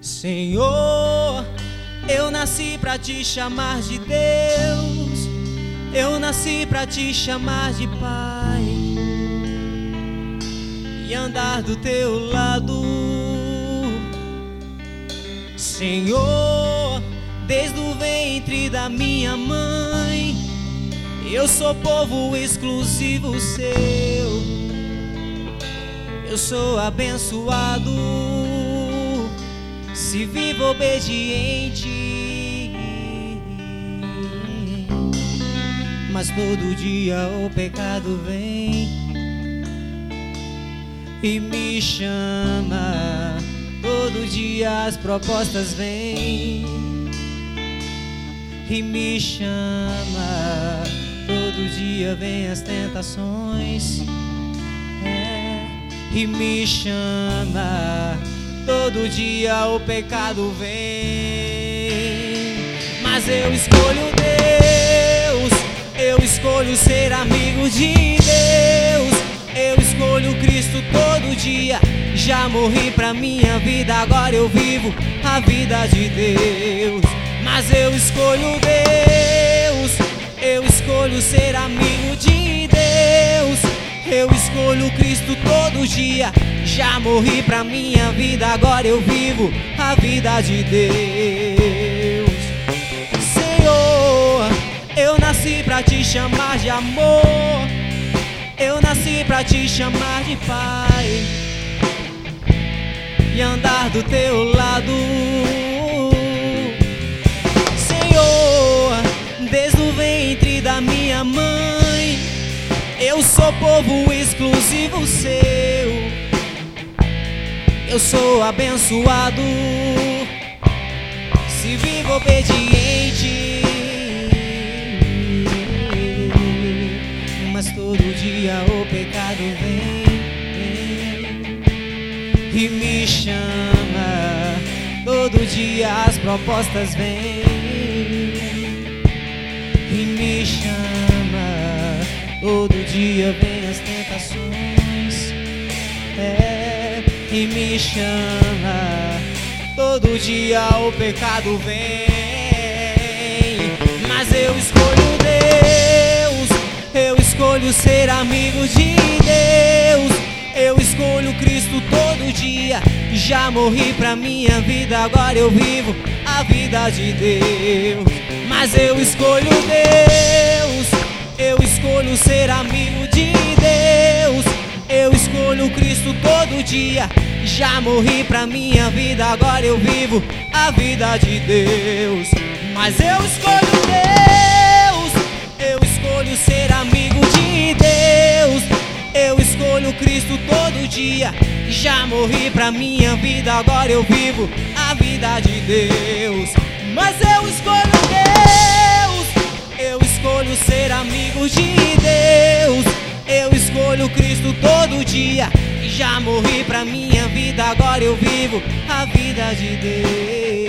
Senhor, eu nasci pra te chamar de Deus, eu nasci pra te chamar de Pai e andar do teu lado. Senhor, desde o ventre da minha mãe, eu sou povo exclusivo seu, eu sou abençoado se vivo obediente. Mas todo dia o pecado vem e me chama, todo dia as propostas vêm e me chama, todo dia vem as tentações, e me chama, todo dia o pecado vem. Mas eu escolho Deus, eu escolho ser amigo de Deus, eu escolho Cristo todo dia. Já morri pra minha vida, agora eu vivo a vida de Deus. Mas eu escolho Deus, eu escolho ser amigo de Deus, eu escolho Cristo todo dia. Já morri pra minha vida, agora eu vivo a vida de Deus. Senhor, eu nasci pra te chamar de amor, eu nasci pra te chamar de Pai e andar do teu lado. Senhor, desde o ventre da minha mãe, eu sou povo exclusivo seu, eu sou abençoado se vivo obediente. Mas todo dia o pecado vem e me chama, todo dia as propostas vêm e me chama, todo dia vem as tentações, e me chama, todo dia o pecado vem. Mas eu escolho Deus, eu escolho ser amigo de Deus, eu escolho Cristo todo dia. Já morri pra minha vida, agora eu vivo a vida de Deus. Mas eu escolho Deus, eu escolho ser amigo de Deus, eu escolho Cristo todo dia. Já morri pra minha vida, agora eu vivo a vida de Deus. Mas eu escolho Deus, eu escolho ser amigo de Deus, eu escolho Cristo todo dia. Já morri pra minha vida, agora eu vivo a vida de Deus. Mas eu escolho Deus, eu escolho ser amigo de Deus, eu escolho Cristo todo dia. Já morri pra minha vida, agora eu vivo a vida de Deus.